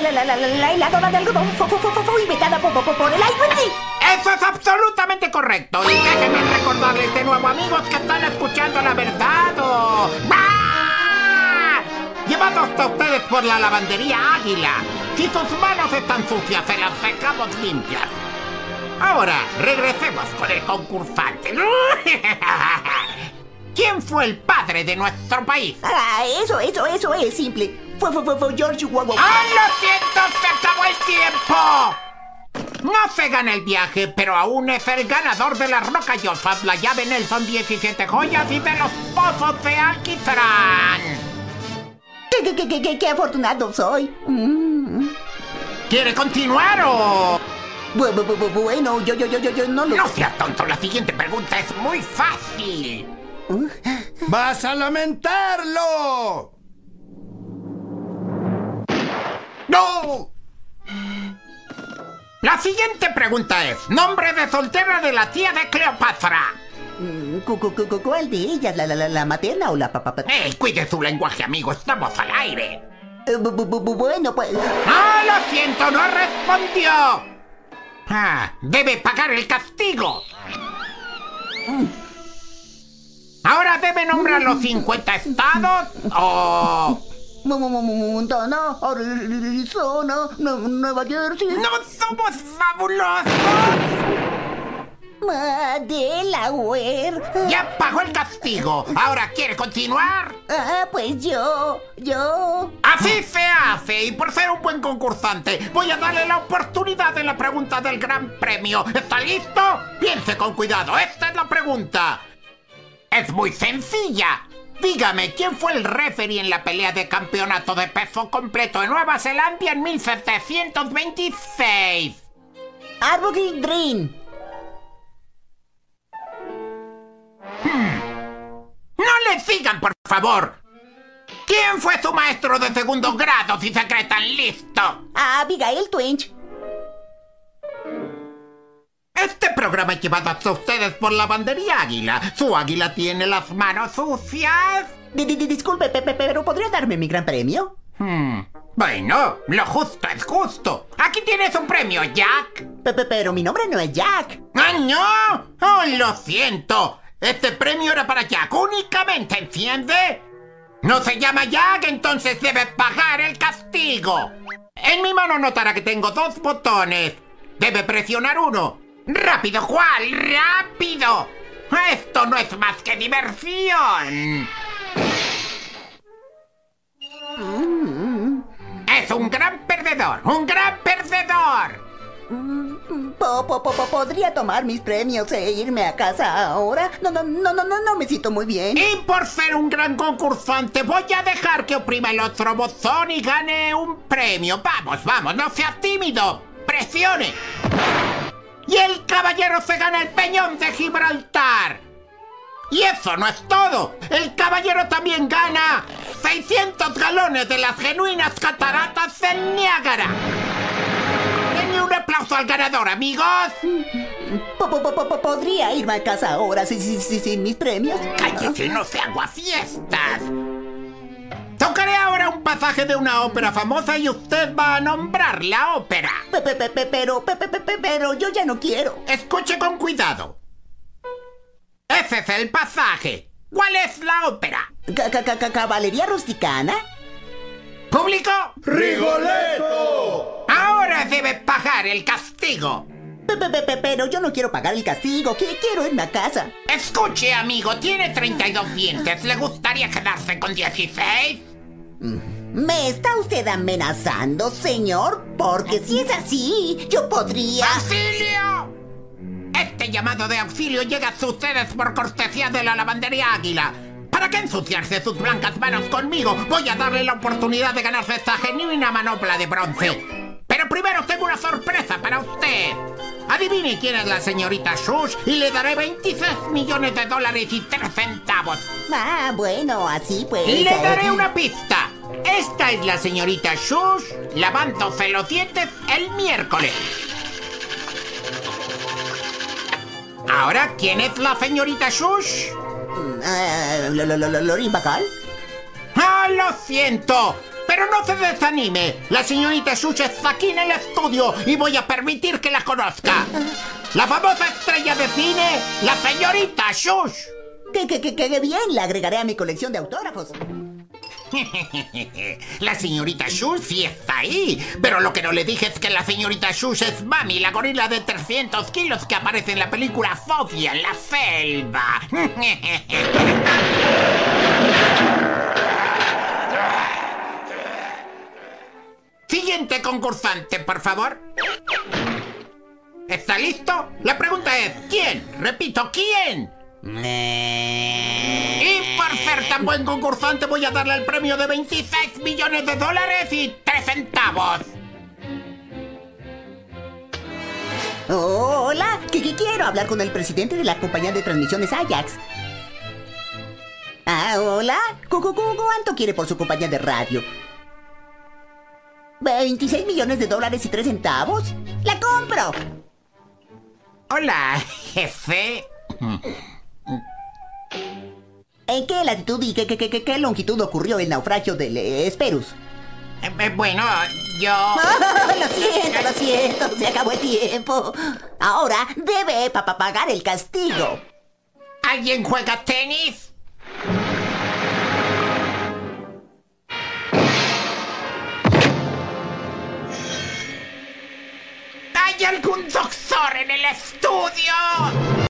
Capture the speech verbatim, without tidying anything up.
la, la, la, la heladora de algodón fue, fue, fue, fue inventada por, por, por el iWindy. Eso es absolutamente correcto. Y déjenme recordarles de nuevo, amigos, que están escuchando la verdad o... ¡Ah! Llevados a ustedes por la lavandería Águila. Si sus manos están sucias, se las dejamos limpias. Ahora, regresemos con el concursante. ¿Quién fue el padre de nuestro país? Ah, eso, eso, eso es simple. Fue, fue, fue, fue George Washington. ¡Ah, lo siento! ¡Se acabó el tiempo! No se gana el viaje, pero aún es el ganador de las rocallosas, la llave Nelson diecisiete joyas y de los pozos de Alquitrán. ¿Qué, qué, qué, qué, qué, qué afortunado soy? Mm. ¿Quiere continuar o...? Bu- bu- bu- Bueno, yo, yo, yo, yo, yo no lo... No seas tonto, la siguiente pregunta es muy fácil. Uh. ¡Vas a lamentarlo! ¡No! La siguiente pregunta es, nombre de soltera de la tía de Cleopatra. Mm, cu- cu- cu- ¿Cuál de ellas? ¿La, la, la, la materna o la papá? ¡Ey, cuide su lenguaje, amigo! ¡Estamos al aire! Eh, bu- bu- bu- Bueno, pues... ¡Ah, lo siento! ¡No respondió! Ah, debe pagar el castigo. Ahora debe nombrar los cincuenta estados o... Mo- mo- mo- Montana, Arizona, Nue- Nueva Jersey... ¡No somos fabulosos! Ma- Delaware... ¡Ya pagó el castigo! ¿Ahora quiere continuar? Ah, pues yo... Yo... ¡Así se hace! Y por ser un buen concursante, voy a darle la oportunidad de la pregunta del gran premio. ¿Está listo? Piense con cuidado. Esta es la pregunta. Es muy sencilla. Dígame, ¿quién fue el referee en la pelea de campeonato de peso completo en Nueva Zelanda en mil setecientos veintiséis? Arbogin Green. ¡No le sigan, por favor! ¿Quién fue su maestro de segundo grado, si se cree tan listo? Abigail Twinch. Este programa es llevado hasta ustedes por la lavandería Águila. ¿Su águila tiene las manos sucias? Di- di- di- Disculpe, Pepe, pero ¿podría darme mi gran premio? Hmm. Bueno, lo justo es justo. Aquí tienes un premio, Jack. Pepe, pero mi nombre no es Jack. ¡Ah, no! ¡Oh, lo siento! Este premio era para Jack únicamente, ¿entiende? No se llama Jack, entonces debe pagar el castigo. En mi mano notará que tengo dos botones. Debe presionar uno. ¡Rápido, Juan! ¡Rápido! ¡Esto no es más que diversión! ¡Es un gran perdedor! ¡Un gran perdedor! Po- po- po- po- ¿Podría tomar mis premios e irme a casa ahora? No, no, no, no, no, no me siento muy bien. Y por ser un gran concursante, voy a dejar que oprima el otro botón y gane un premio. ¡Vamos, vamos! ¡No seas tímido! ¡Presione! Y el caballero se gana el peñón de Gibraltar. Y eso no es todo. El caballero también gana seiscientos galones de las genuinas cataratas del Niágara. Denle un aplauso al ganador, amigos. Po- po- po- po- ¿Podría irme a casa ahora sin, sin, sin- sin mis premios? Cállese, no se aguafiestas. Tocaré ahora un pasaje de una ópera famosa y usted va a nombrar la ópera. Pepe, pepe, pero, pepe, pepe, pero yo ya no quiero. Escuche con cuidado. Ese es el pasaje. ¿Cuál es la ópera? Ca- ca- ca- ¿Caballería rusticana? ¿Público? ¡Rigoletto! Ahora debe pagar el castigo. Pepe, pepe, pero yo no quiero pagar el castigo. que- Quiero irme a casa. Escuche, amigo, tiene treinta y dos dientes. ¿Le gustaría quedarse con dieciséis? ¿Me está usted amenazando, señor? Porque si es así, yo podría... ¡Auxilio! Este llamado de auxilio llega a ustedes por cortesía de la lavandería Águila. ¿Para qué ensuciarse sus blancas manos conmigo? Voy a darle la oportunidad de ganarse esta genuina manopla de bronce. Pero primero tengo una sorpresa para usted. Adivine quién es la señorita Shush y le daré veintiséis millones de dólares y tres centavos. Ah, bueno, así pues... Y le eh, daré una pista. Esta es la señorita Shush lavándose los dientes el miércoles. Ahora, ¿quién es la señorita Shush? eh, lo- lo- lo- lo- ¿Lorin Bacall? ¡Ah, lo siento! Pero no se desanime. La señorita Shush está aquí en el estudio y voy a permitir que la conozca. La famosa estrella de cine, la señorita Shush. Que, que, que, que bien, la agregaré a mi colección de autógrafos. La señorita Shush sí está ahí. Pero lo que no le dije es que la señorita Shush es Mami, la gorila de trescientos kilos que aparece en la película Fobia en la selva. Siguiente concursante, por favor. ¿Está listo? La pregunta es, ¿quién? Repito, ¿quién? Y por ser tan buen concursante voy a darle el premio de veintiséis millones de dólares y tres centavos. Hola, que, que quiero hablar con el presidente de la compañía de transmisiones Ajax. Ah, hola. Cu- cu- cu- ¿Cuánto quiere por su compañía de radio? ¿veintiséis millones de dólares y tres centavos? ¡La compro! Hola, jefe. ¿En qué latitud y qué, qué, qué, qué longitud ocurrió el naufragio del eh, Esperus? Eh, eh, bueno, yo... Oh, lo siento, lo siento, se acabó el tiempo. Ahora debe pa- pa- pagar el castigo. ¿Alguien juega tenis? ¿Hay algún doctor en el estudio?